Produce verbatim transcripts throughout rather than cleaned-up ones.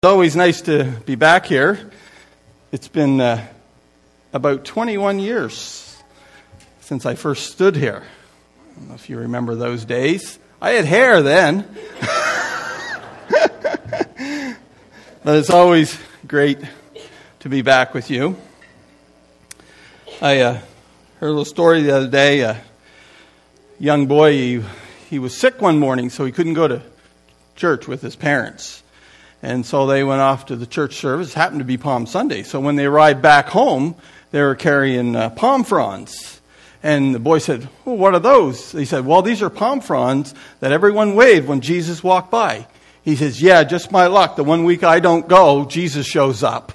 It's always nice to be back here. It's been uh, about twenty-one years since I first stood here. I don't know if you remember those days. I had hair then. But it's always great to be back with you. I uh, heard a little story the other day. A young boy, he, he was sick one morning, so he couldn't go to church with his parents. And so they went off to the church service. It happened to be Palm Sunday. So when they arrived back home, they were carrying uh, palm fronds. And the boy said, well, what are those? He said, well, these are palm fronds that everyone waved when Jesus walked by. He says, yeah, just my luck. The one week I don't go, Jesus shows up.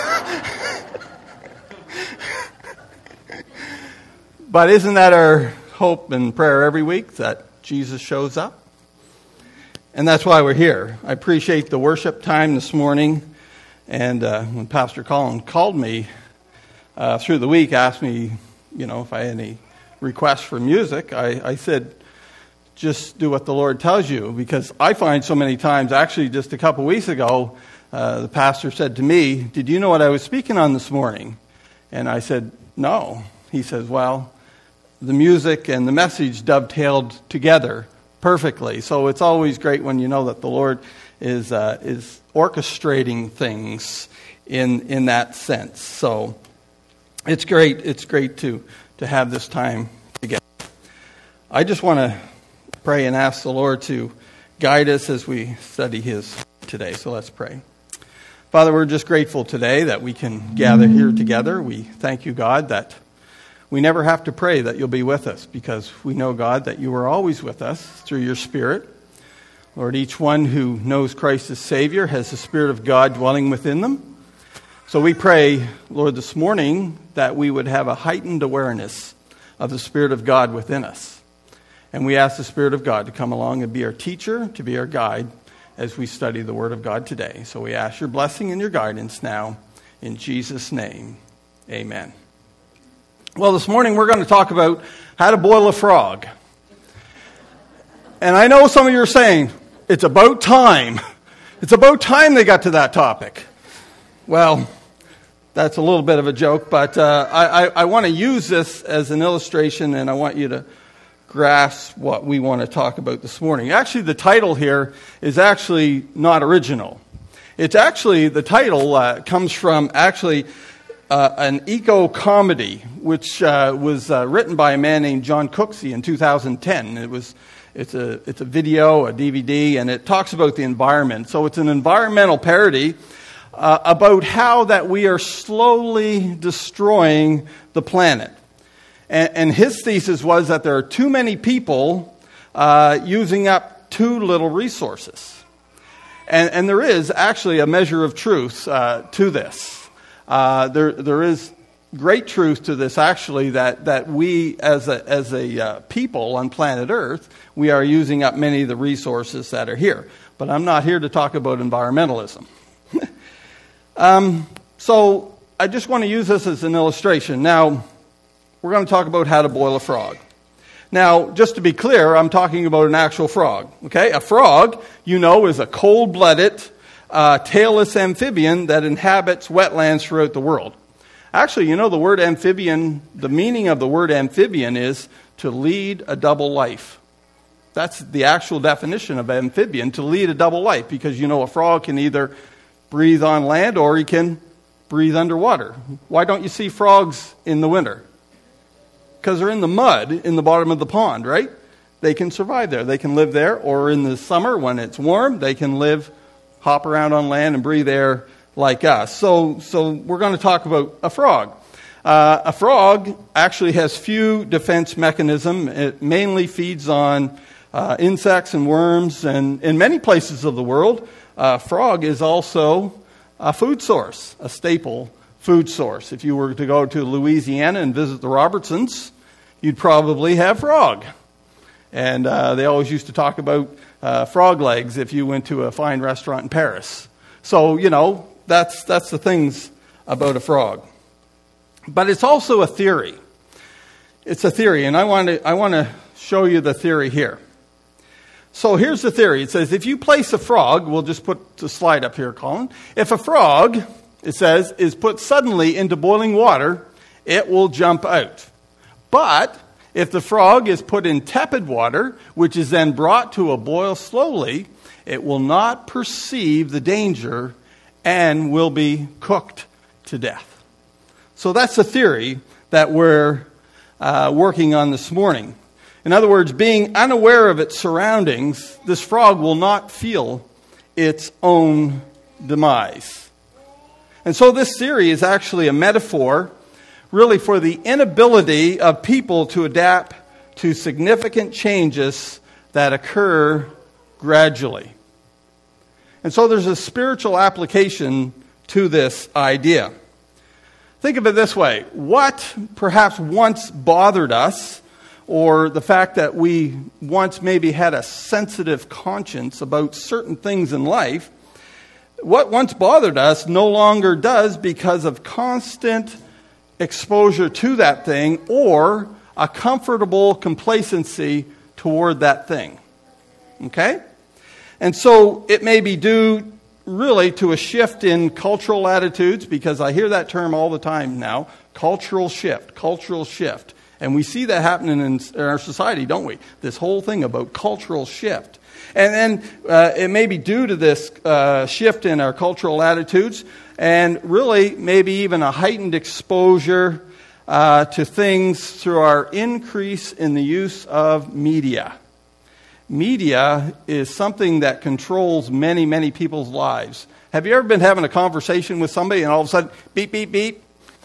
But isn't that our hope and prayer every week, that Jesus shows up? And that's why we're here. I appreciate the worship time this morning. And uh, when Pastor Colin called me uh, through the week, asked me, you know, if I had any requests for music, I, I said, just do what the Lord tells you. Because I find so many times, actually just a couple weeks ago, uh, the pastor said to me, did you know what I was speaking on this morning? And I said, no. He says, well, the music and the message dovetailed together perfectly. So it's always great when you know that the Lord is uh, is orchestrating things in in that sense. So it's great. It's great to to have this time together. I just want to pray and ask the Lord to guide us as we study His today. So let's pray. Father, we're just grateful today that we can gather here together. We thank you, God, that we never have to pray that you'll be with us, because we know, God, that you are always with us through your Spirit. Lord, each one who knows Christ as Savior has the Spirit of God dwelling within them. So we pray, Lord, this morning that we would have a heightened awareness of the Spirit of God within us. And we ask the Spirit of God to come along and be our teacher, to be our guide as we study the Word of God today. So we ask your blessing and your guidance now. In Jesus' name, amen. Well, this morning we're going to talk about how to boil a frog. And I know some of you are saying, it's about time. It's about time they got to that topic. Well, that's a little bit of a joke, but uh, I, I, I want to use this as an illustration, and I want you to grasp what we want to talk about this morning. Actually, the title here is actually not original. It's actually, the title uh, comes from actually Uh, an eco-comedy, which uh, was uh, written by a man named John Cooksey in two thousand ten. It was, it's a, it's a video, a D V D, and it talks about the environment. So it's an environmental parody uh, about how that we are slowly destroying the planet. And, and his thesis was that there are too many people uh, using up too little resources. And, and there is actually a measure of truth uh, to this. Uh, there, there is great truth to this, actually, that, that we, as a, as a uh, people on planet Earth, we are using up many of the resources that are here. But I'm not here to talk about environmentalism. um, so I just want to use this as an illustration. Now, we're going to talk about how to boil a frog. Now, just to be clear, I'm talking about an actual frog. Okay, a frog, you know, is a cold-blooded, Uh, tailless amphibian that inhabits wetlands throughout the world. Actually, you know, the word amphibian, the meaning of the word amphibian is to lead a double life. That's the actual definition of amphibian, to lead a double life, because, you know, a frog can either breathe on land or he can breathe underwater. Why don't you see frogs in the winter? Because they're in the mud in the bottom of the pond, right? They can survive there. They can live there, or in the summer when it's warm, they can live hop around on land and breathe air like us. So so we're going to talk about a frog. Uh, a frog actually has few defense mechanisms. It mainly feeds on uh, insects and worms. And in many places of the world, a frog is also a food source, a staple food source. If you were to go to Louisiana and visit the Robertsons, you'd probably have frog. And uh, they always used to talk about uh, frog legs if you went to a fine restaurant in Paris. So, you know, that's that's the things about a frog. But it's also a theory. It's a theory, and I want to I want to show you the theory here. So here's the theory. It says if you place a frog, we'll just put the slide up here, Colin. If a frog, it says, is put suddenly into boiling water, it will jump out. But if the frog is put in tepid water, which is then brought to a boil slowly, it will not perceive the danger and will be cooked to death. So that's the theory that we're uh, working on this morning. In other words, being unaware of its surroundings, this frog will not feel its own demise. And so this theory is actually a metaphor really for the inability of people to adapt to significant changes that occur gradually. And so there's a spiritual application to this idea. Think of it this way. What perhaps once bothered us, or the fact that we once maybe had a sensitive conscience about certain things in life, what once bothered us no longer does because of constant exposure to that thing or a comfortable complacency toward that thing. Okay? And so it may be due really to a shift in cultural attitudes, because I hear that term all the time now, cultural shift, cultural shift. And we see that happening in our society, don't we? This whole thing about cultural shift. And then uh, it may be due to this uh, shift in our cultural attitudes, and really maybe even a heightened exposure uh, to things through our increase in the use of media. Media is something that controls many, many people's lives. Have you ever been having a conversation with somebody and all of a sudden, beep, beep, beep?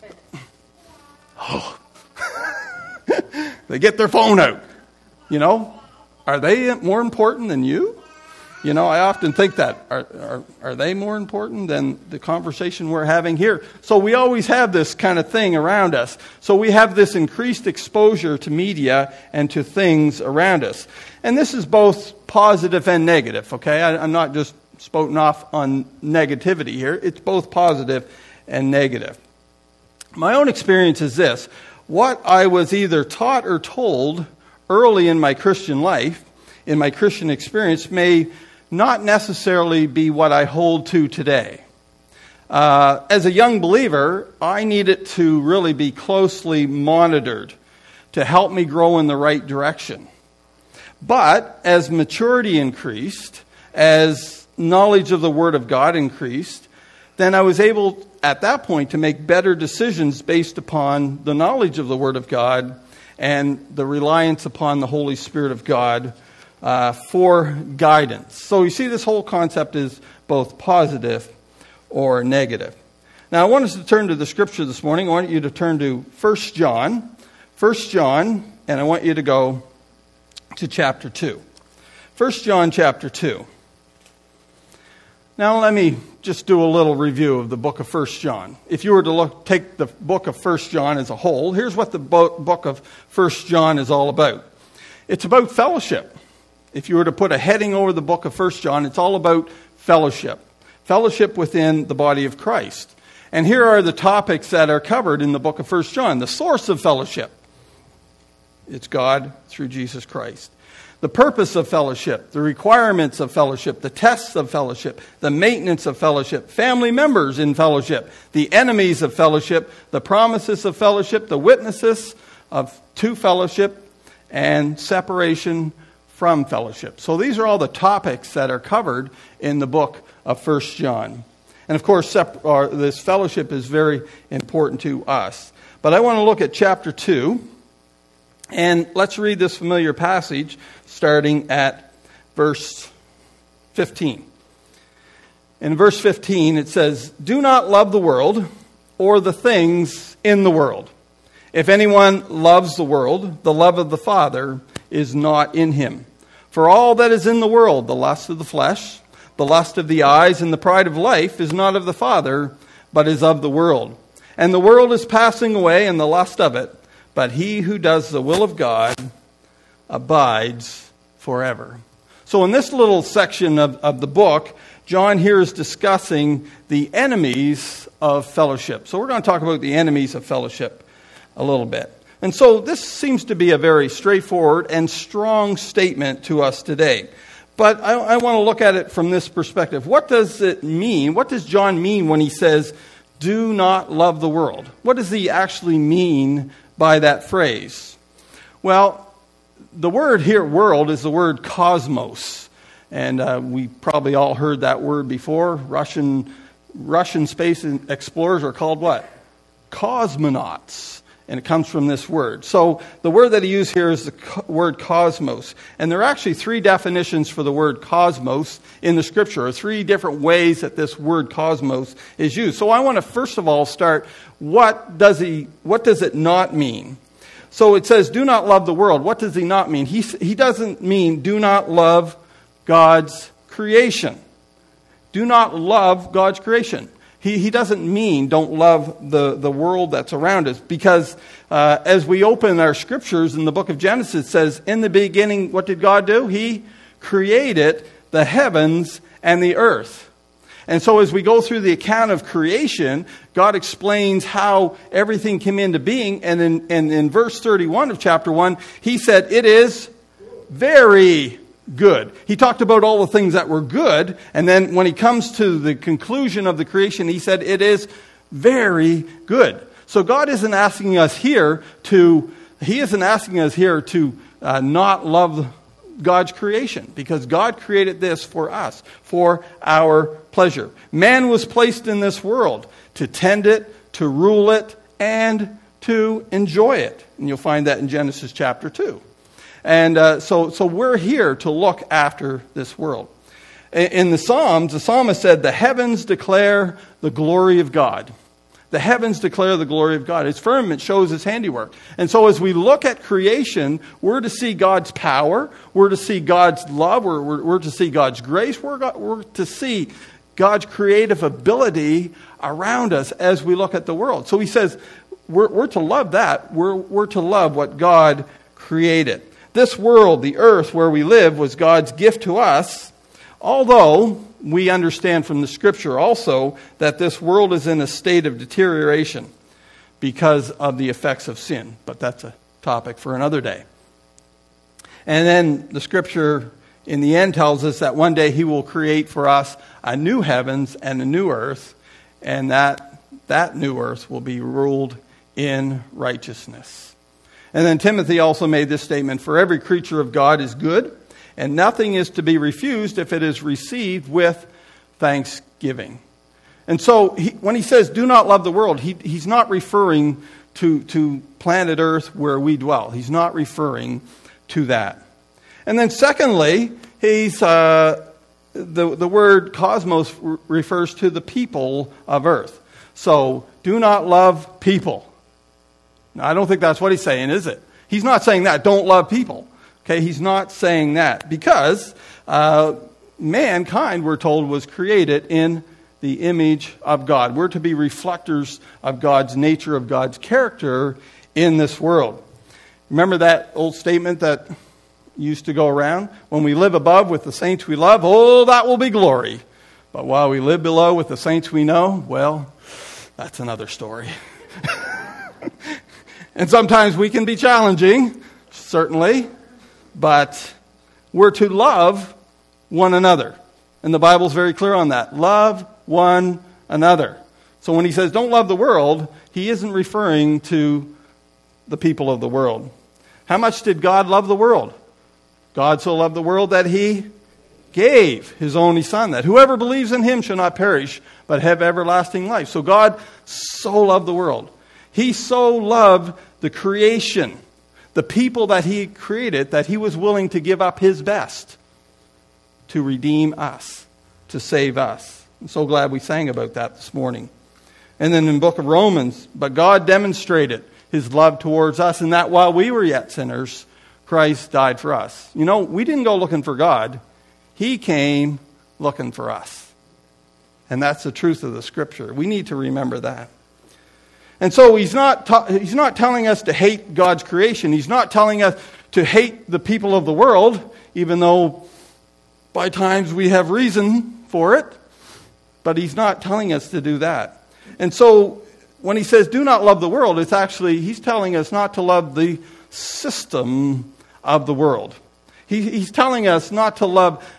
Oh. They get their phone out. You know, are they more important than you? You know, I often think that. Are, are, are they more important than the conversation we're having here? So we always have this kind of thing around us. So we have this increased exposure to media and to things around us. And this is both positive and negative, okay? I, I'm not just spouting off on negativity here. It's both positive and negative. My own experience is this. What I was either taught or told early in my Christian life, in my Christian experience, may not necessarily be what I hold to today. Uh, as a young believer, I needed to really be closely monitored to help me grow in the right direction. But as maturity increased, as knowledge of the Word of God increased, then I was able at that point to make better decisions based upon the knowledge of the Word of God and the reliance upon the Holy Spirit of God uh, for guidance. So you see, this whole concept is both positive or negative. Now I want us to turn to the Scripture this morning. I want you to turn to First John. First John, and I want you to go to chapter two. First John chapter two. Now let me just do a little review of the book of First John. If you were to look, take the book of First John as a whole, here's what the bo- book of First John is all about. It's about fellowship. If you were to put a heading over the book of First John, it's all about fellowship. Fellowship within the body of Christ. And here are the topics that are covered in the book of First John. The source of fellowship. It's God through Jesus Christ. The purpose of fellowship, the requirements of fellowship, the tests of fellowship, the maintenance of fellowship, family members in fellowship, the enemies of fellowship, the promises of fellowship, the witnesses of to fellowship, and separation from fellowship. So these are all the topics that are covered in the book of First John. And of course, sep- or this fellowship is very important to us. But I want to look at chapter two. And let's read this familiar passage starting at verse fifteen. In verse fifteen it says, "Do not love the world or the things in the world. If anyone loves the world, the love of the Father is not in him. For all that is in the world, the lust of the flesh, the lust of the eyes, and the pride of life is not of the Father, but is of the world. And the world is passing away and the lust of it. But he who does the will of God abides forever." So in this little section of, of the book, John here is discussing the enemies of fellowship. So we're going to talk about the enemies of fellowship a little bit. And so this seems to be a very straightforward and strong statement to us today. But I, I want to look at it from this perspective. What does it mean? What does John mean when he says, do not love the world? What does he actually mean by that phrase? Well, the word here, world, is the word cosmos. And uh, we probably all heard that word before. Russian Russian space explorers are called what? Cosmonauts. And it comes from this word. So the word that he used here is the co- word cosmos. And there are actually three definitions for the word cosmos in the scripture, or three different ways that this word cosmos is used. So I want to first of all start, what does he, what does it not mean? So it says, do not love the world. What does he not mean? He, he doesn't mean do not love God's creation. Do not love God's creation. He, he doesn't mean don't love the, the world that's around us, because uh, as we open our scriptures in the book of Genesis, it says, in the beginning, what did God do? He created the heavens and the earth. And so as we go through the account of creation, God explains how everything came into being. And in, and in verse thirty-one of chapter one, he said, it is very good. He talked about all the things that were good, and then when he comes to the conclusion of the creation, he said it is very good. So God isn't asking us here to, he isn't asking us here to uh, not love God's creation, because God created this for us, for our pleasure. Man was placed in this world to tend it, to rule it, and to enjoy it. And you'll find that in Genesis chapter two. And uh, so, so we're here to look after this world. In, in the Psalms, the psalmist said, the heavens declare the glory of God. The heavens declare the glory of God. His firmament shows his handiwork. And so as we look at creation, we're to see God's power. We're to see God's love. We're, we're, we're to see God's grace. We're, got, we're to see God's creative ability around us as we look at the world. So he says, we're, we're to love that. We're, we're to love what God created. This world, the earth where we live, was God's gift to us, although we understand from the scripture also that this world is in a state of deterioration because of the effects of sin. But that's a topic for another day. And then the scripture in the end tells us that one day he will create for us a new heavens and a new earth, and that that new earth will be ruled in righteousness. And then Timothy also made this statement, for every creature of God is good, and nothing is to be refused if it is received with thanksgiving. And so he, when he says, do not love the world, he, he's not referring to, to planet Earth where we dwell. He's not referring to that. And then secondly, he's, uh, the, the word cosmos re- refers to the people of Earth. So do not love people. Now, I don't think that's what he's saying, is it? He's not saying that, don't love people. Okay, he's not saying that, because uh, mankind, we're told, was created in the image of God. We're to be reflectors of God's nature, of God's character in this world. Remember that old statement that used to go around? When we live above with the saints we love, oh, that will be glory. But while we live below with the saints we know, well, that's another story. And sometimes we can be challenging, certainly, but we're to love one another. And the Bible's very clear on that. Love one another. So when he says don't love the world, he isn't referring to the people of the world. How much did God love the world? God so loved the world that he gave his only Son, that whoever believes in him shall not perish, but have everlasting life. So God so loved the world. He so loved the creation, the people that he created, that he was willing to give up his best to redeem us, to save us. I'm so glad we sang about that this morning. And then in the book of Romans, but God demonstrated his love towards us in that while we were yet sinners, Christ died for us. You know, we didn't go looking for God. He came looking for us. And that's the truth of the scripture. We need to remember that. And so he's not ta- he's not telling us to hate God's creation. He's not telling us to hate the people of the world, even though by times we have reason for it. But he's not telling us to do that. And so when he says do not love the world, it's actually, he's telling us not to love the system of the world. He, he's telling us not to love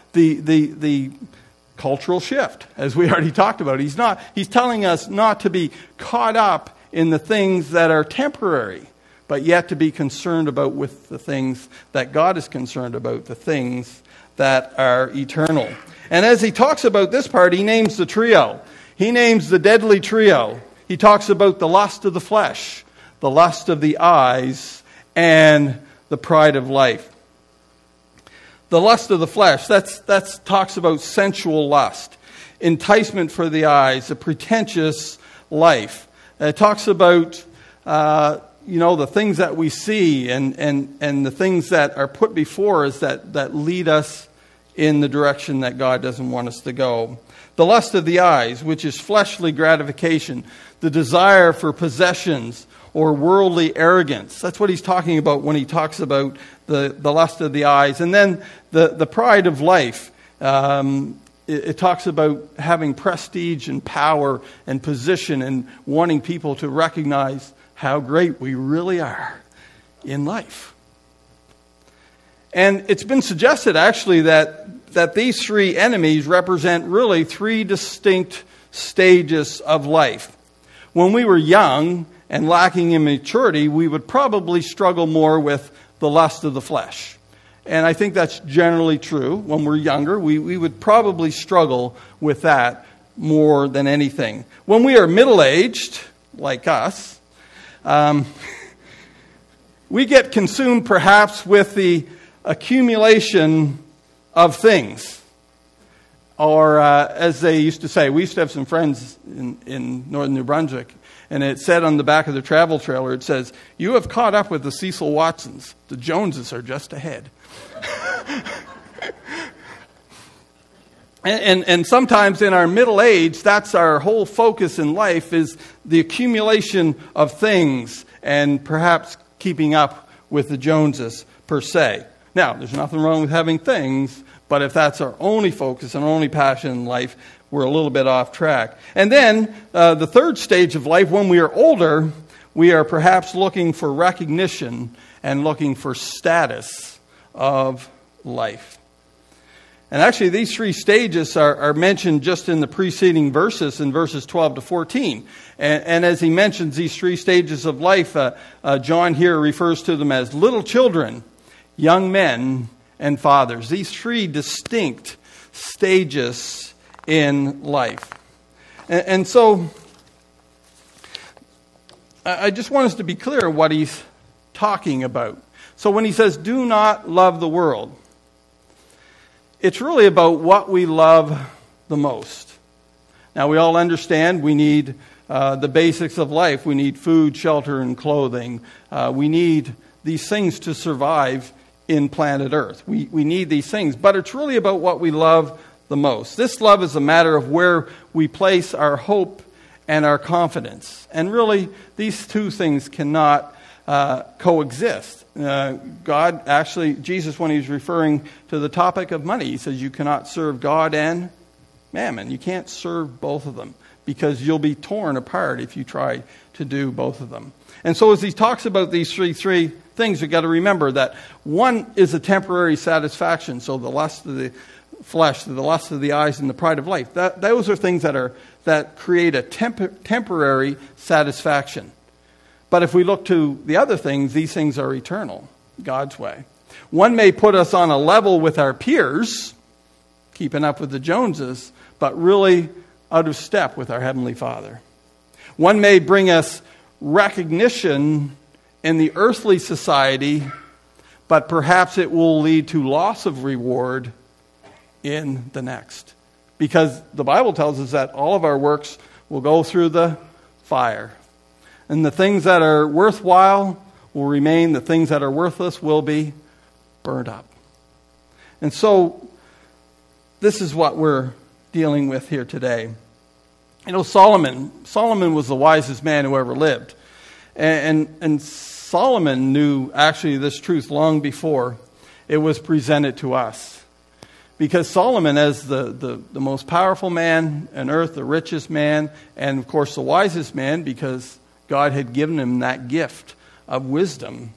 the the the cultural shift, as we already talked about. He's not. He's telling us not to be caught up in the things that are temporary, but yet to be concerned about with the things that God is concerned about, the things that are eternal. And as he talks about this part, he names the trio. He names the deadly trio. He talks about the lust of the flesh, the lust of the eyes, and the pride of life. The lust of the flesh, that's that's talks about sensual lust, enticement for the eyes, a pretentious life. It talks about uh, you know the things that we see and, and, and the things that are put before us that, that lead us in the direction that God doesn't want us to go. The lust of the eyes, which is fleshly gratification, the desire for possessions or worldly arrogance. That's what he's talking about when he talks about the, the lust of the eyes. And then the, the pride of life. Um, it, it talks about having prestige and power and position and wanting people to recognize how great we really are in life. And it's been suggested, actually, that, that these three enemies represent really three distinct stages of life. When we were young and lacking in maturity, we would probably struggle more with the lust of the flesh. And I think that's generally true. When we're younger, we, we would probably struggle with that more than anything. When we are middle-aged, like us, um, we get consumed perhaps with the accumulation of things. Or uh, as they used to say, we used to have some friends in, in northern New Brunswick, and it said on the back of the travel trailer, it says, "You have caught up with the Cecil Watsons. The Joneses are just ahead." and, and, and sometimes in our middle age, that's our whole focus in life, is the accumulation of things and perhaps keeping up with the Joneses per se. Now, there's nothing wrong with having things, but if that's our only focus and only passion in life, we're a little bit off track. And then uh, the third stage of life, when we are older, we are perhaps looking for recognition and looking for status of life. And actually, these three stages are, are mentioned just in the preceding verses, in verses twelve to fourteen. And, and as he mentions these three stages of life, uh, uh, John here refers to them as little children, young men, and fathers. These three distinct stages in life. And, and so, I just want us to be clear what he's talking about. So when he says, "Do not love the world," it's really about what we love the most. Now, we all understand we need uh, the basics of life. We need food, shelter, and clothing. Uh, we need these things to survive in planet Earth. We, we need these things, but it's really about what we love the most. This love is a matter of where we place our hope and our confidence. And really, these two things cannot uh, coexist. Uh, God actually, Jesus, when he's referring to the topic of money, he says you cannot serve God and mammon. You can't serve both of them because you'll be torn apart if you try to do both of them. And so as he talks about these three three things, you've got to remember that one is a temporary satisfaction. So the lust of the flesh, the lust of the eyes, and the pride of life. That, those are things that are that create a temp- temporary satisfaction. But if we look to the other things, these things are eternal, God's way. One may put us on a level with our peers, keeping up with the Joneses, but really out of step with our Heavenly Father. One may bring us recognition in the earthly society, but perhaps it will lead to loss of reward in the next. Because the Bible tells us that all of our works will go through the fire. And the things that are worthwhile will remain. The things that are worthless will be burned up. And so, this is what we're dealing with here today. You know, Solomon, Solomon was the wisest man who ever lived. And, and, and Solomon knew actually this truth long before it was presented to us. Because Solomon, as the, the, the most powerful man on earth, the richest man, and of course the wisest man, because God had given him that gift of wisdom,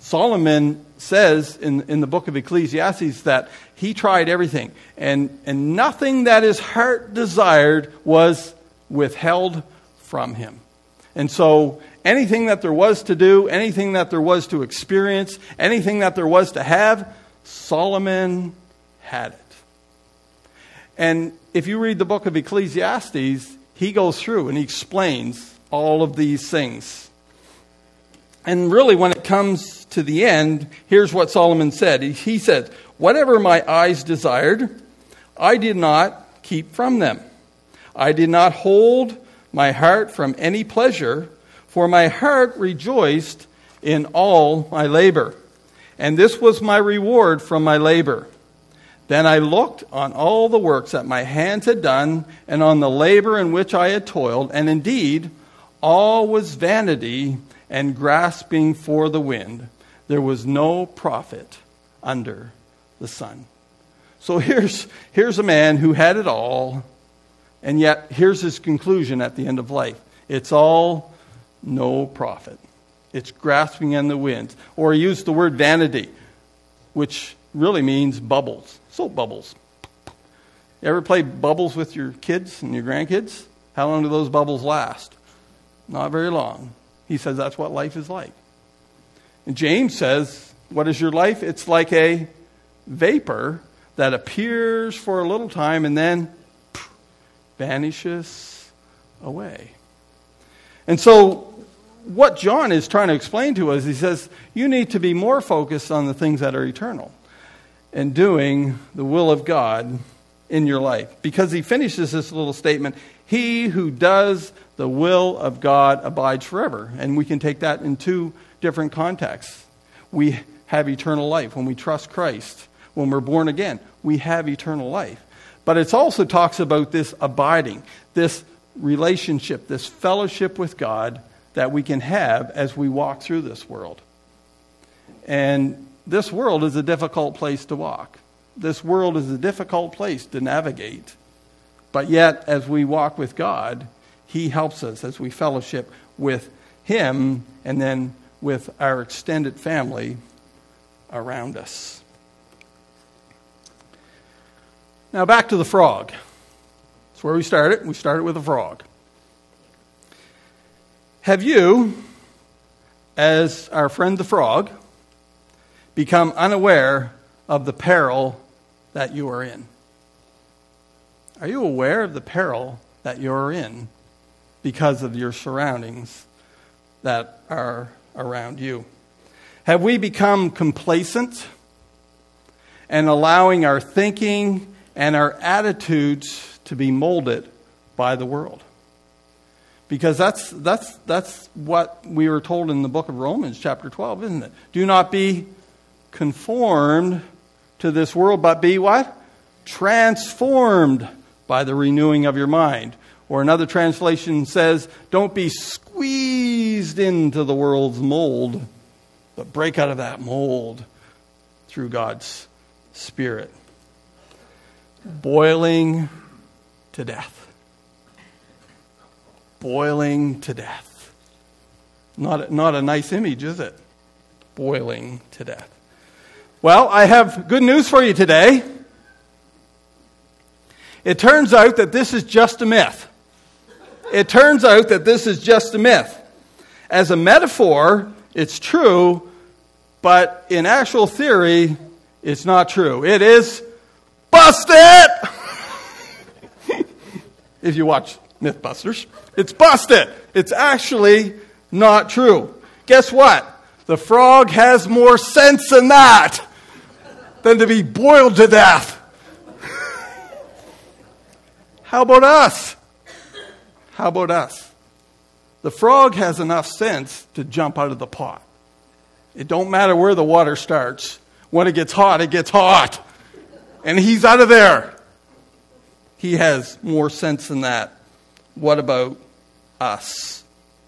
Solomon says in, in the book of Ecclesiastes that he tried everything, and, and nothing that his heart desired was withheld from him. And so anything that there was to do, anything that there was to experience, anything that there was to have, Solomon had it. And if you read the book of Ecclesiastes, he goes through and he explains all of these things. And really, when it comes to the end, here's what Solomon said. He, he said, "Whatever my eyes desired, I did not keep from them. I did not hold my heart from any pleasure, for my heart rejoiced in all my labor. And this was my reward from my labor. Then I looked on all the works that my hands had done, and on the labor in which I had toiled, and indeed, all was vanity and grasping for the wind. There was no profit under the sun." So here's, here's a man who had it all, and yet here's his conclusion at the end of life. It's all no profit. It's grasping in the wind. Or he used the word vanity, which really means bubbles. Soap bubbles. You ever play bubbles with your kids and your grandkids? How long do those bubbles last? Not very long. He says that's what life is like. And James says, what is your life? It's like a vapor that appears for a little time and then pff, vanishes away. And so what John is trying to explain to us, he says, you need to be more focused on the things that are eternal and doing the will of God in your life. Because he finishes this little statement, he who does the will of God abides forever. And we can take that in two different contexts. We have eternal life when we trust Christ. When we're born again, we have eternal life. But it also talks about this abiding, this relationship, this fellowship with God that we can have as we walk through this world. And this world is a difficult place to walk. This world is a difficult place to navigate. But yet, as we walk with God, he helps us as we fellowship with him and then with our extended family around us. Now back to the frog. That's where we started. We started with a frog. Have you, as our friend the frog, become unaware of the peril that you are in? Are you aware of the peril that you're in because of your surroundings that are around you? Have we become complacent and allowing our thinking and our attitudes to be molded by the world? Because that's that's that's what we were told in the book of Romans, chapter twelve, isn't it? Do not be conformed to this world, but be what? Transformed by the renewing of your mind. Or another translation says, don't be squeezed into the world's mold, but break out of that mold through God's Spirit. Boiling to death. Boiling to death. Not a, not a nice image, is it? Boiling to death. Well, I have good news for you today. It turns out that this is just a myth. It turns out that this is just a myth. As a metaphor, it's true, but in actual theory, it's not true. It is busted! If you watch Mythbusters, it's busted. It's actually not true. Guess what? The frog has more sense than that, than to be boiled to death. How about us? How about us? The frog has enough sense to jump out of the pot. It don't matter where the water starts. When it gets hot, it gets hot. And he's out of there. He has more sense than that. What about us?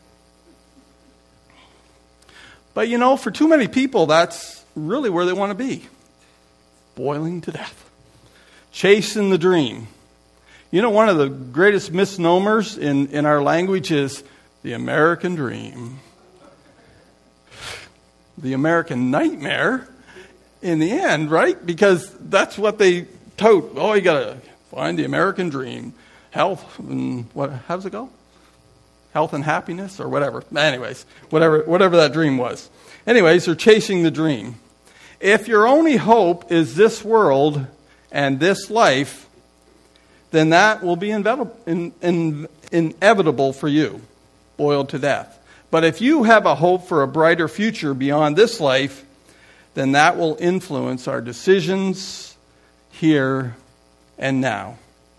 But you know, for too many people, that's really where they want to be. Boiling to death. Chasing the dream. You know, one of the greatest misnomers in, in our language is the American dream. the American nightmare in the end, right? Because that's what they tout. Oh, you got to find the American dream. Health and what? How does it go? Health and happiness or whatever. Anyways, whatever whatever that dream was. Anyways, they're chasing the dream. If your only hope is this world and this life, then that will be inevitable, in, in, inevitable for you, boiled to death. But if you have a hope for a brighter future beyond this life, then that will influence our decisions here and now.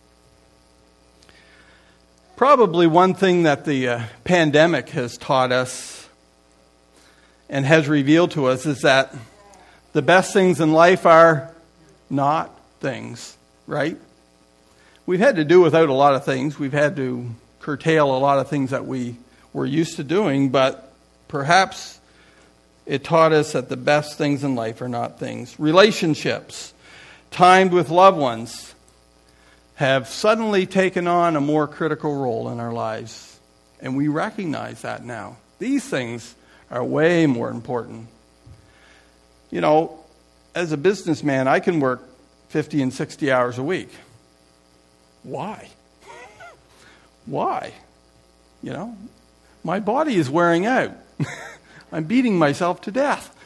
Probably one thing that the uh, pandemic has taught us and has revealed to us is that the best things in life are not things, right? We've had to do without a lot of things. We've had to curtail a lot of things that we were used to doing, but perhaps it taught us that the best things in life are not things. Relationships, timed with loved ones, have suddenly taken on a more critical role in our lives. And we recognize that now. These things are way more important. You know, as a businessman, I can work fifty and sixty hours a week. Why? Why? You know, my body is wearing out. I'm beating myself to death.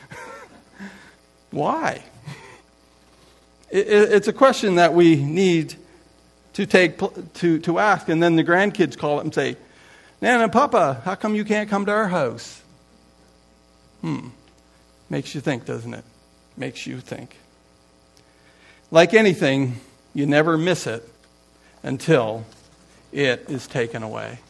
Why? It, it, it's a question that we need to take to to ask, and then the grandkids call it and say, "Nana, Papa, how come you can't come to our house?" Hmm. Makes you think, doesn't it? Makes you think. Like anything, you never miss it until it is taken away.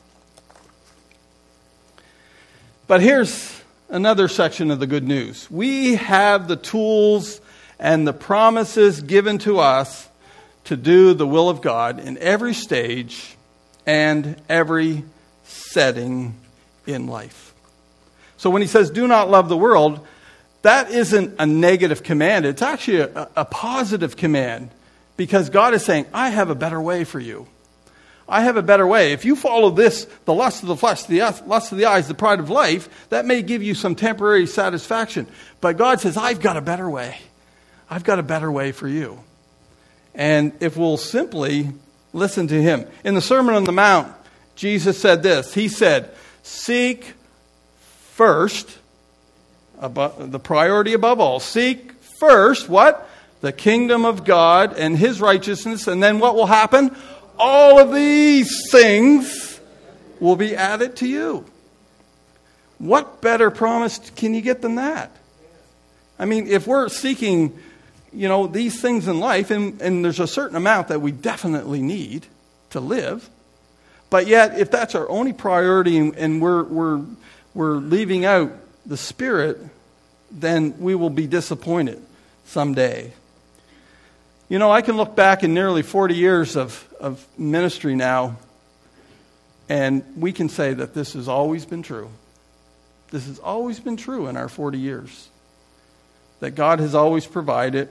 But here's another section of the good news. We have the tools and the promises given to us to do the will of God in every stage and every setting in life. So when he says, do not love the world, that isn't a negative command. It's actually a, a positive command, because God is saying, I have a better way for you. I have a better way. If you follow this, the lust of the flesh, the lust of the eyes, the pride of life, that may give you some temporary satisfaction. But God says, I've got a better way. I've got a better way for you. And if we'll simply listen to him. In the Sermon on the Mount, Jesus said this. He said, seek first, above, the priority above all. Seek first, what? The kingdom of God and his righteousness. And then what will happen? All of these things will be added to you. What better promise can you get than that? I mean, if we're seeking, you know, these things in life, and, and there's a certain amount that we definitely need to live, but yet if that's our only priority and, and we're we're we're leaving out the Spirit, then we will be disappointed someday. You know, I can look back in nearly forty years of, of ministry now, and we can say that this has always been true. This has always been true in our forty years. That God has always provided.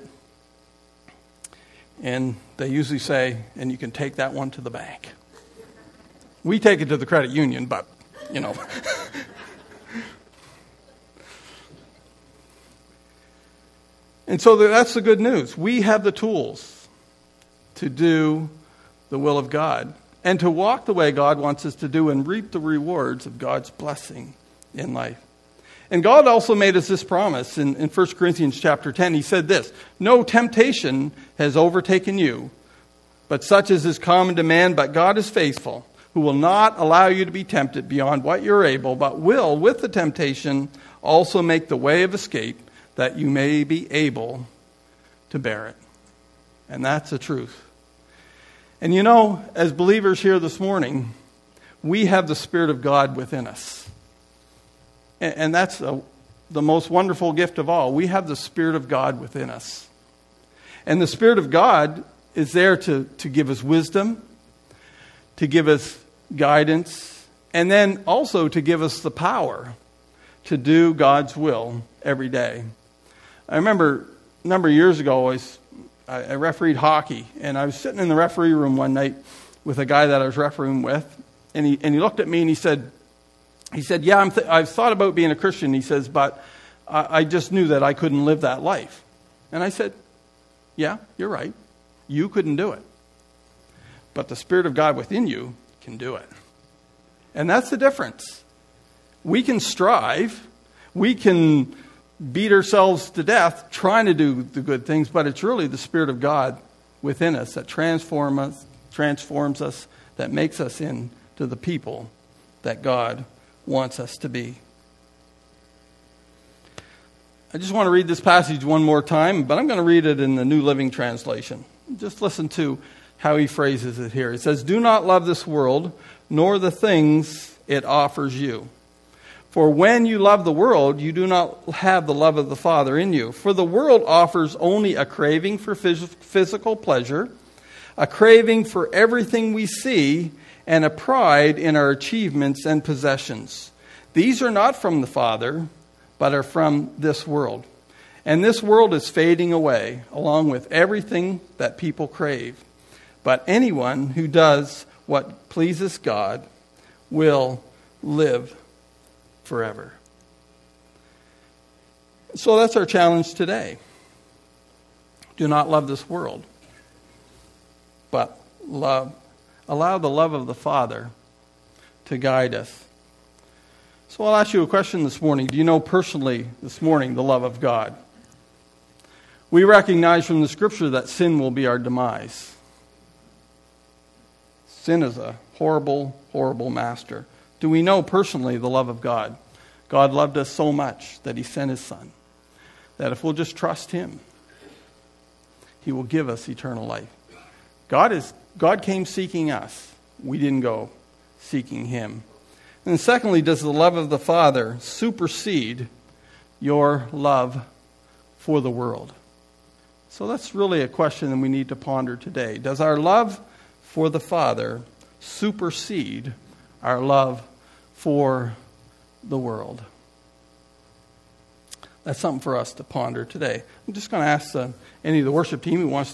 And they usually say, and you can take that one to the bank. We take it to the credit union, but, you know. And so that's the good news. We have the tools to do the will of God and to walk the way God wants us to do and reap the rewards of God's blessing in life. And God also made us this promise in, in First Corinthians chapter ten. He said this, no temptation has overtaken you, but such as is common to man, but God is faithful, who will not allow you to be tempted beyond what you're able, but will, with the temptation, also make the way of escape, that you may be able to bear it. And that's the truth. And you know, as believers here this morning, we have the Spirit of God within us. And that's a, the most wonderful gift of all. We have the Spirit of God within us. And the Spirit of God is there to, to give us wisdom, to give us guidance, and then also to give us the power to do God's will every day. I remember a number of years ago, I, was, I, I refereed hockey, and I was sitting in the referee room one night with a guy that I was refereeing with, and he and he looked at me and he said, he said, yeah, I'm th- I've thought about being a Christian. He says, but I, I just knew that I couldn't live that life. And I said, yeah, you're right. You couldn't do it. But the Spirit of God within you can do it. And that's the difference. We can strive. We can beat ourselves to death trying to do the good things, but it's really the Spirit of God within us that transform us, transforms us, that makes us into the people that God wants us to be. I just want to read this passage one more time, but I'm going to read it in the New Living Translation. Just listen to how he phrases it here. It says, "Do not love this world, nor the things it offers you. For when you love the world, you do not have the love of the Father in you. For the world offers only a craving for phys- physical pleasure, a craving for everything we see, and a pride in our achievements and possessions. These are not from the Father, but are from this world. And this world is fading away, along with everything that people crave. But anyone who does what pleases God will live forever." So that's our challenge today. Do not love this world, but love, allow the love of the Father to guide us. So I'll ask you a question this morning. Do you know personally this morning the love of God? We recognize from the Scripture that sin will be our demise. Sin is a horrible, horrible master. Do we know personally the love of God? God loved us so much that he sent his Son. That if we'll just trust him, he will give us eternal life. God is God came seeking us. We didn't go seeking him. And secondly, does the love of the Father supersede your love for the world? So that's really a question that we need to ponder today. Does our love for the Father supersede our love for the world? That's something for us to ponder today. I'm just going to ask uh, any of the worship team who wants